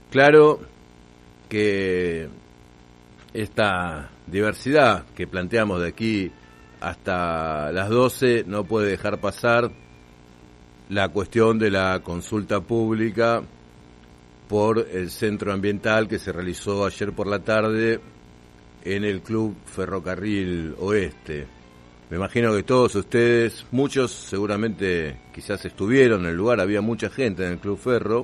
Claro que esta diversidad que planteamos de aquí hasta las 12 no puede dejar pasar la cuestión de la consulta pública por el centro ambiental que se realizó ayer por la tarde en el Club Ferrocarril Oeste. Me imagino que todos ustedes, muchos seguramente quizás estuvieron en el lugar, había mucha gente en el Club Ferro,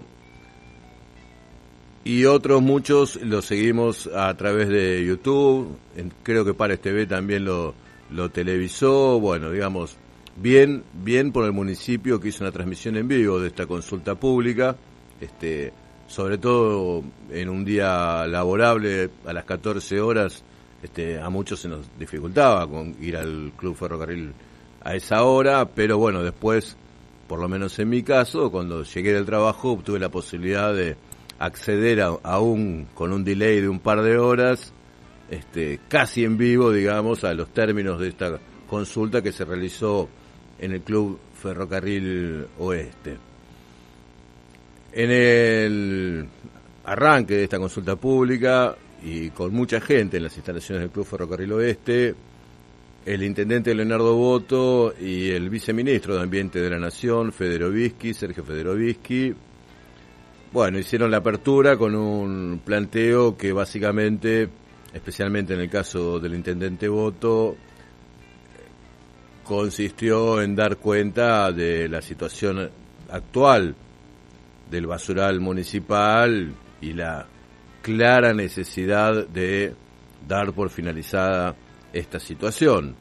y otros muchos lo seguimos a través de YouTube, creo que Pares TV también lo televisó, bueno, digamos, bien por el municipio que hizo una transmisión en vivo de esta consulta pública, sobre todo en un día laborable a las 14 horas, a muchos se nos dificultaba con ir al Club Ferrocarril a esa hora, pero bueno, después, por lo menos en mi caso, cuando llegué del trabajo, obtuve la posibilidad de acceder aún con un delay de un par de horas, casi en vivo, digamos, a los términos de esta consulta que se realizó en el Club Ferrocarril Oeste. En el arranque de esta consulta pública y con mucha gente en las instalaciones del Club Ferrocarril Oeste, el intendente Leonardo Boto y el viceministro de Ambiente de la Nación, Sergio Federovisky, bueno, hicieron la apertura con un planteo que básicamente, especialmente en el caso del intendente Boto, consistió en dar cuenta de la situación actual del basural municipal y la clara necesidad de dar por finalizada esta situación.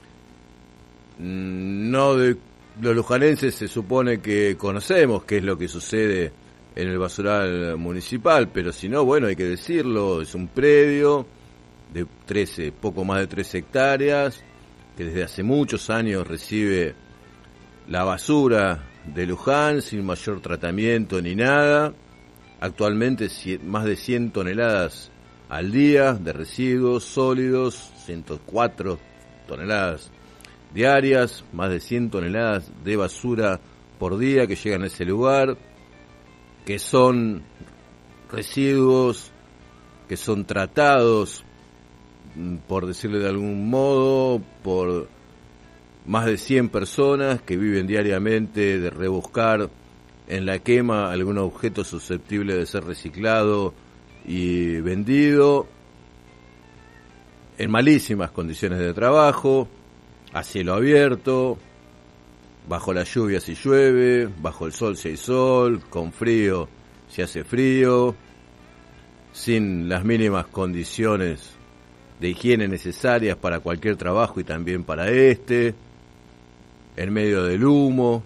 No de los lujanenses se supone que conocemos qué es lo que sucede en el basural municipal, pero si no, bueno, hay que decirlo, es un predio de poco más de 13 hectáreas, que desde hace muchos años recibe la basura de Luján sin mayor tratamiento ni nada. Actualmente más de 100 toneladas al día de residuos sólidos, 104 toneladas diarias, más de 100 toneladas de basura por día que llegan a ese lugar, que son residuos que son tratados, por decirle de algún modo, por más de 100 personas que viven diariamente de rebuscar en la quema algún objeto susceptible de ser reciclado y vendido en malísimas condiciones de trabajo, a cielo abierto, bajo la lluvia si llueve, bajo el sol si hay sol, con frío si hace frío, sin las mínimas condiciones de higiene necesarias para cualquier trabajo y también para en medio del humo,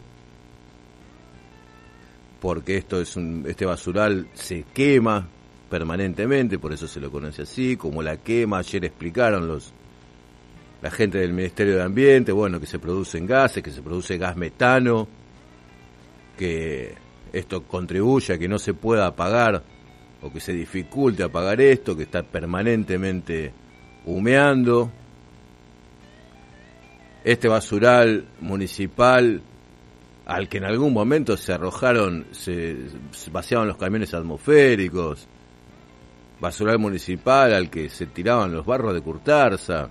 porque este basural se quema permanentemente, por eso se lo conoce así, como la quema. Ayer explicaron la gente del Ministerio de Ambiente, bueno, que se producen gases, que se produce gas metano, que esto contribuye a que no se pueda apagar o que se dificulte apagar esto, que está permanentemente humeando. Este basural municipal al que en algún momento se vaciaban los camiones atmosféricos, basural municipal al que se tiraban los barros de Curtarza,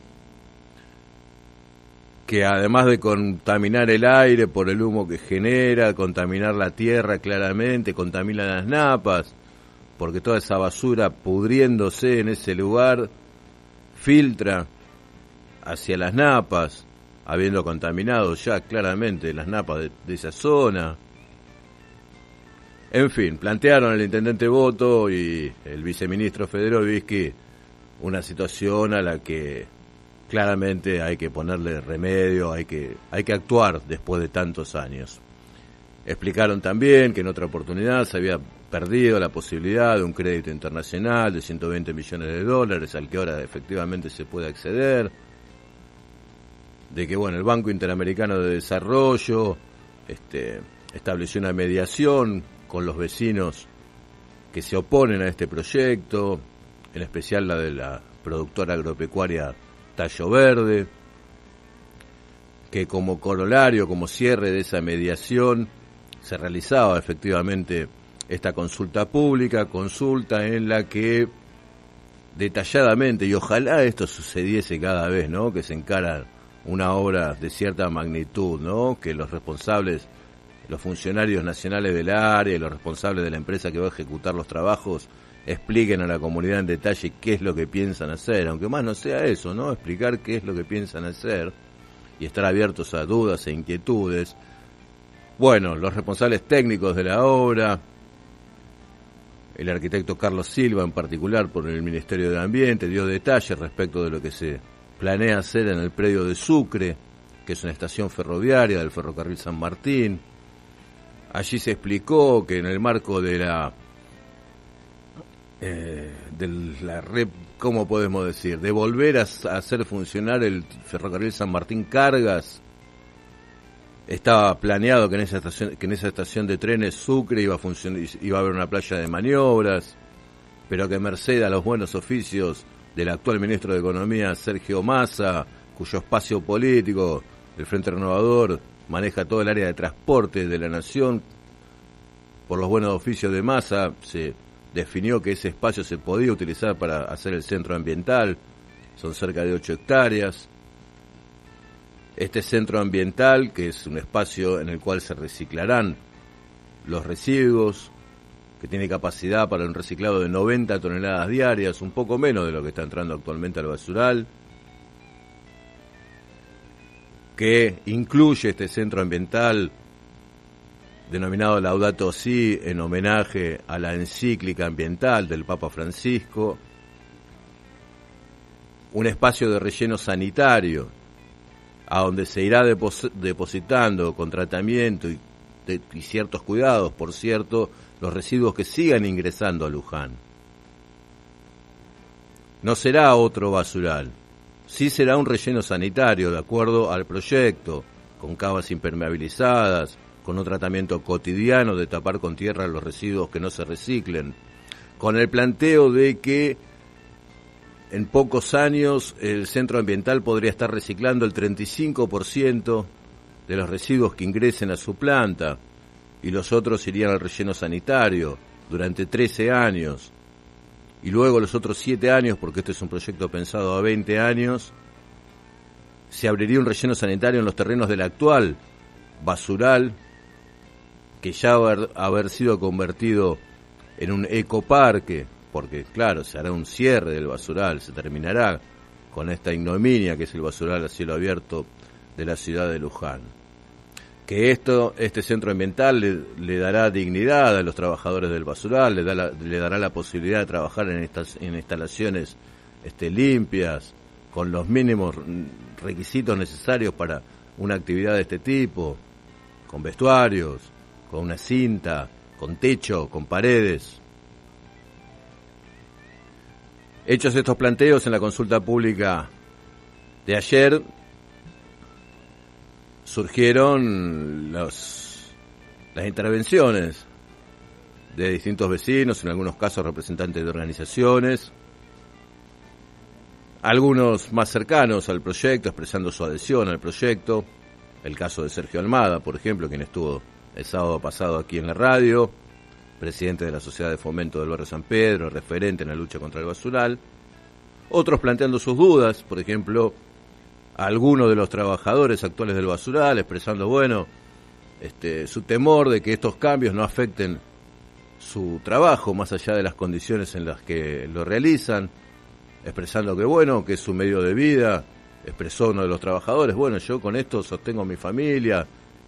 que además de contaminar el aire por el humo que genera, contaminar la tierra claramente, contamina las napas, porque toda esa basura pudriéndose en ese lugar filtra hacia las napas, habiendo contaminado ya claramente las napas de esa zona. En fin, plantearon el intendente Boto y el viceministro Federovisky una situación a la que claramente hay que ponerle remedio, hay que actuar después de tantos años. Explicaron también que en otra oportunidad se había perdido la posibilidad de un crédito internacional de 120 millones de dólares al que ahora efectivamente se puede acceder, de que bueno, el Banco Interamericano de Desarrollo estableció una mediación con los vecinos que se oponen a este proyecto, en especial la de la productora agropecuaria Tallo Verde, que como corolario, como cierre de esa mediación, se realizaba efectivamente esta consulta pública, consulta en la que detalladamente, y ojalá esto sucediese cada vez, ¿no?, que se encara una obra de cierta magnitud, ¿no?, que los responsables, los funcionarios nacionales del área y los responsables de la empresa que va a ejecutar los trabajos expliquen a la comunidad en detalle qué es lo que piensan hacer, aunque más no sea eso, ¿no?, explicar qué es lo que piensan hacer y estar abiertos a dudas e inquietudes. Bueno, los responsables técnicos de la obra, el arquitecto Carlos Silva en particular por el Ministerio de Ambiente, dio detalles respecto de lo que se planea hacer en el predio de Sucre, que es una estación ferroviaria del ferrocarril San Martín. Allí se explicó que en el marco de ¿cómo podemos decir?, de volver a hacer funcionar el ferrocarril San Martín Cargas, estaba planeado que en esa estación de trenes Sucre iba a haber una playa de maniobras, pero que merced a los buenos oficios del actual ministro de Economía, Sergio Massa, cuyo espacio político, el Frente Renovador, maneja todo el área de transporte de la nación, por los buenos oficios de Massa, se definió que ese espacio se podía utilizar para hacer el centro ambiental, son cerca de 8 hectáreas. Este centro ambiental, que es un espacio en el cual se reciclarán los residuos, que tiene capacidad para un reciclado de 90 toneladas diarias, un poco menos de lo que está entrando actualmente al basural, que incluye este centro ambiental denominado Laudato Si, en homenaje a la encíclica ambiental del Papa Francisco, un espacio de relleno sanitario, a donde se irá depositando con tratamiento y ciertos cuidados, por cierto, los residuos que sigan ingresando a Luján. No será otro basural, sí será un relleno sanitario de acuerdo al proyecto, con cavas impermeabilizadas, con un tratamiento cotidiano de tapar con tierra los residuos que no se reciclen, con el planteo de que en pocos años el centro ambiental podría estar reciclando el 35% de los residuos que ingresen a su planta y los otros irían al relleno sanitario durante 13 años y luego los otros 7 años, porque este es un proyecto pensado a 20 años, se abriría un relleno sanitario en los terrenos del actual basural, que ya va a haber sido convertido en un ecoparque, porque claro, se hará un cierre del basural, se terminará con esta ignominia que es el basural a cielo abierto de la ciudad de Luján. Que este centro ambiental le dará dignidad a los trabajadores del basural, le dará la posibilidad de trabajar en instalaciones limpias, con los mínimos requisitos necesarios para una actividad de este tipo, con vestuarios, con una cinta, con techo, con paredes. Hechos estos planteos en la consulta pública de ayer, surgieron las intervenciones de distintos vecinos, en algunos casos representantes de organizaciones, algunos más cercanos al proyecto, expresando su adhesión al proyecto. El caso de Sergio Almada, por ejemplo, quien estuvo el sábado pasado aquí en la radio, presidente de la Sociedad de Fomento del Barrio San Pedro, referente en la lucha contra el basural. Otros planteando sus dudas, por ejemplo, algunos de los trabajadores actuales del basural, expresando, su temor de que estos cambios no afecten su trabajo, más allá de las condiciones en las que lo realizan, expresando que es su medio de vida. Expresó uno de los trabajadores, yo con esto sostengo a mi familia,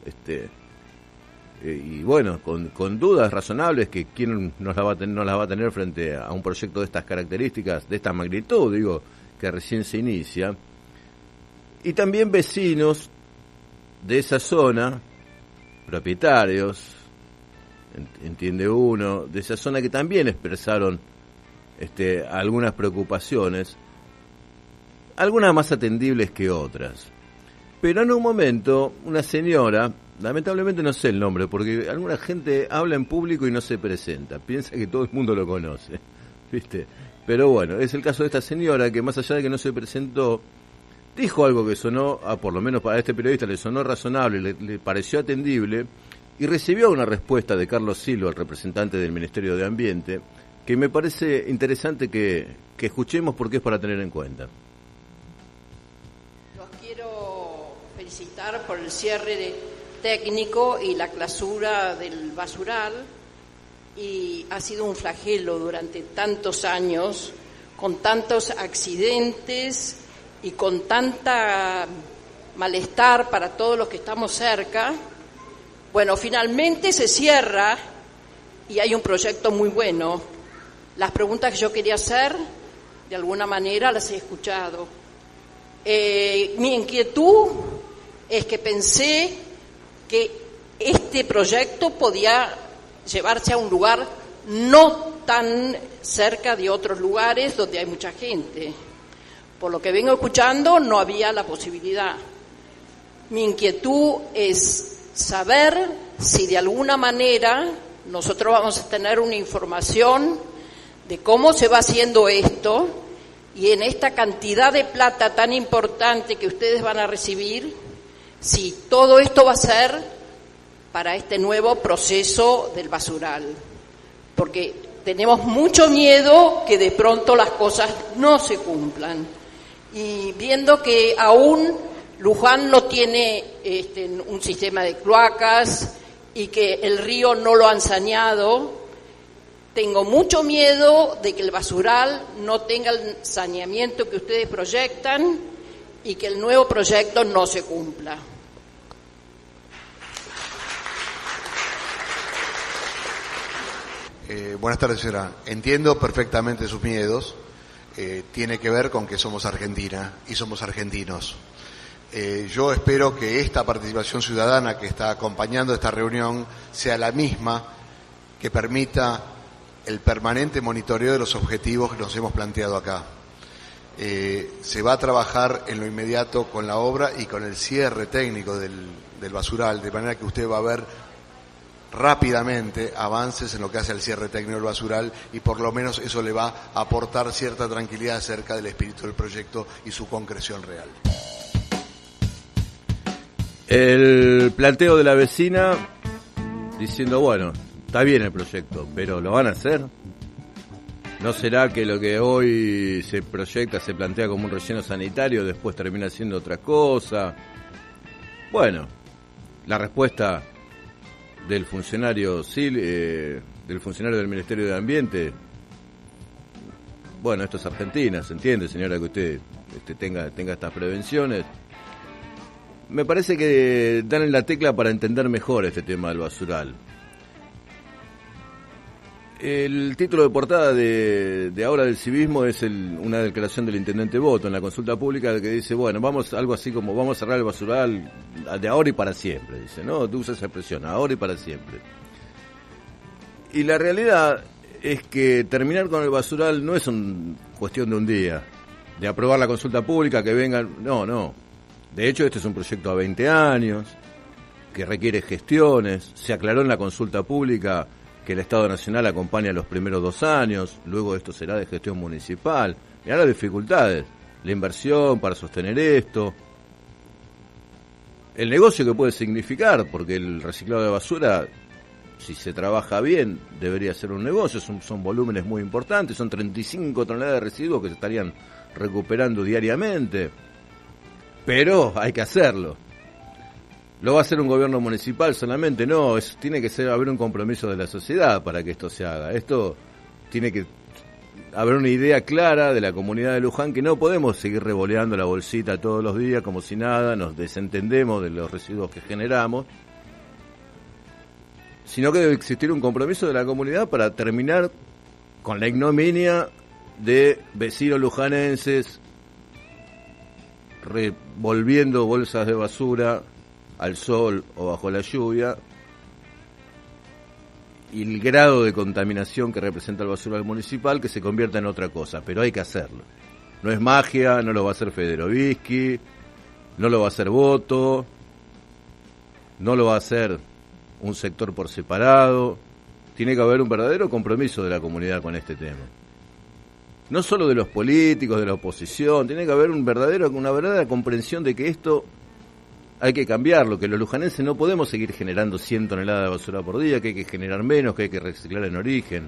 con dudas razonables que quién no las va a tener frente a un proyecto de estas características, de esta magnitud, que recién se inicia. Y también vecinos de esa zona, propietarios, entiende uno, de esa zona, que también expresaron algunas preocupaciones, algunas más atendibles que otras. Pero en un momento, una señora, lamentablemente no sé el nombre, porque alguna gente habla en público y no se presenta, piensa que todo el mundo lo conoce, ¿viste? Pero es el caso de esta señora que, más allá de que no se presentó, dijo algo que sonó, por lo menos para este periodista, le sonó razonable, le pareció atendible, y recibió una respuesta de Carlos Silva, el representante del Ministerio de Ambiente, que me parece interesante que escuchemos porque es para tener en cuenta. Los quiero felicitar por el cierre técnico y la clausura del basural, y ha sido un flagelo durante tantos años, con tantos accidentes y con tanta malestar para todos los que estamos cerca. Bueno, finalmente se cierra y hay un proyecto muy bueno. Las preguntas que yo quería hacer, de alguna manera las he escuchado. Mi inquietud es que pensé que este proyecto podía llevarse a un lugar no tan cerca de otros lugares donde hay mucha gente. Por lo que vengo escuchando, no había la posibilidad. Mi inquietud es saber si de alguna manera nosotros vamos a tener una información de cómo se va haciendo esto, y en esta cantidad de plata tan importante que ustedes van a recibir, si todo esto va a ser para este nuevo proceso del basural. Porque tenemos mucho miedo que de pronto las cosas no se cumplan. Y viendo que aún Luján no tiene un sistema de cloacas y que el río no lo han saneado, tengo mucho miedo de que el basural no tenga el saneamiento que ustedes proyectan y que el nuevo proyecto no se cumpla. Buenas tardes, señora. Entiendo perfectamente sus miedos. Tiene que ver con que somos Argentina y somos argentinos. Yo espero que esta participación ciudadana que está acompañando esta reunión sea la misma que permita el permanente monitoreo de los objetivos que nos hemos planteado acá. Se va a trabajar en lo inmediato con la obra y con el cierre técnico del basural, de manera que usted va a ver rápidamente avances en lo que hace al cierre técnico del basural, y por lo menos eso le va a aportar cierta tranquilidad acerca del espíritu del proyecto y su concreción real. El planteo de la vecina diciendo, bueno, está bien el proyecto, pero ¿lo van a hacer? ¿No será que lo que hoy se proyecta, se plantea como un relleno sanitario, después termina siendo otra cosa? Bueno, la respuesta del funcionario del funcionario del Ministerio de Ambiente, bueno, esto es Argentina, se entiende, señora, que usted tenga estas prevenciones. Me parece que dan en la tecla para entender mejor este tema del basural. El título de portada de ahora del civismo es una declaración del intendente Boto en la consulta pública que dice, bueno, algo así como vamos a cerrar el basural de ahora y para siempre, dice, ¿no? Usa esa expresión, ahora y para siempre. Y la realidad es que terminar con el basural no es cuestión de un día, de aprobar la consulta pública, que vengan, no. De hecho, este es un proyecto a 20 años, que requiere gestiones, se aclaró en la consulta pública que el Estado Nacional acompaña los primeros 2 años, luego esto será de gestión municipal. Mirá las dificultades, la inversión para sostener esto, el negocio que puede significar, porque el reciclado de basura, si se trabaja bien, debería ser un negocio, son volúmenes muy importantes, son 35 toneladas de residuos que se estarían recuperando diariamente, pero hay que hacerlo. ¿Lo va a hacer un gobierno municipal solamente? No, tiene que haber un compromiso de la sociedad para que esto se haga. Esto tiene que haber una idea clara de la comunidad de Luján, que no podemos seguir revoleando la bolsita todos los días como si nada, nos desentendemos de los residuos que generamos, sino que debe existir un compromiso de la comunidad para terminar con la ignominia de vecinos lujanenses revolviendo bolsas de basura al sol o bajo la lluvia, y el grado de contaminación que representa el basural municipal, que se convierta en otra cosa, pero hay que hacerlo. No es magia, no lo va a hacer Federovisky, no lo va a hacer Boto, no lo va a hacer un sector por separado. Tiene que haber un verdadero compromiso de la comunidad con este tema. No solo de los políticos, de la oposición, tiene que haber una verdadera comprensión de que esto hay que cambiarlo, que los lujanenses no podemos seguir generando 100 toneladas de basura por día, que hay que generar menos, que hay que reciclar en origen.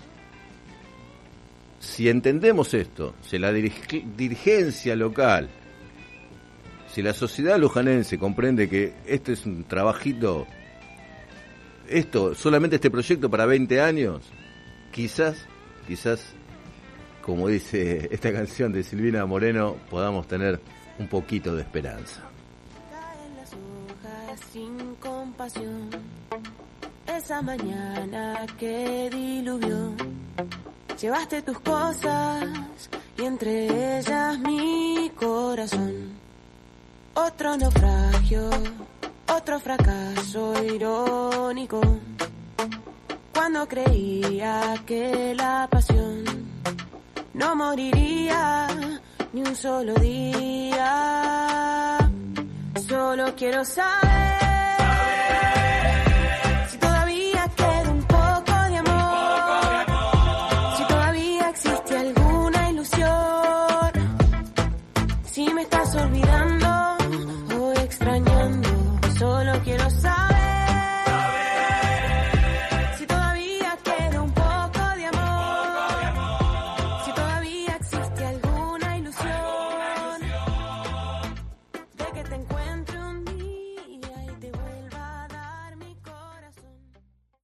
Si entendemos esto, si la dirigencia local, si la sociedad lujanense comprende que este es un trabajito, solamente este proyecto para 20 años, quizás, como dice esta canción de Silvina Moreno, podamos tener un poquito de esperanza. Caen las hojas sin compasión, esa mañana que diluvió, llevaste tus cosas y entre ellas mi corazón. Otro naufragio, otro fracaso irónico, cuando creía que la pasión no moriría ni un solo día. Solo quiero saber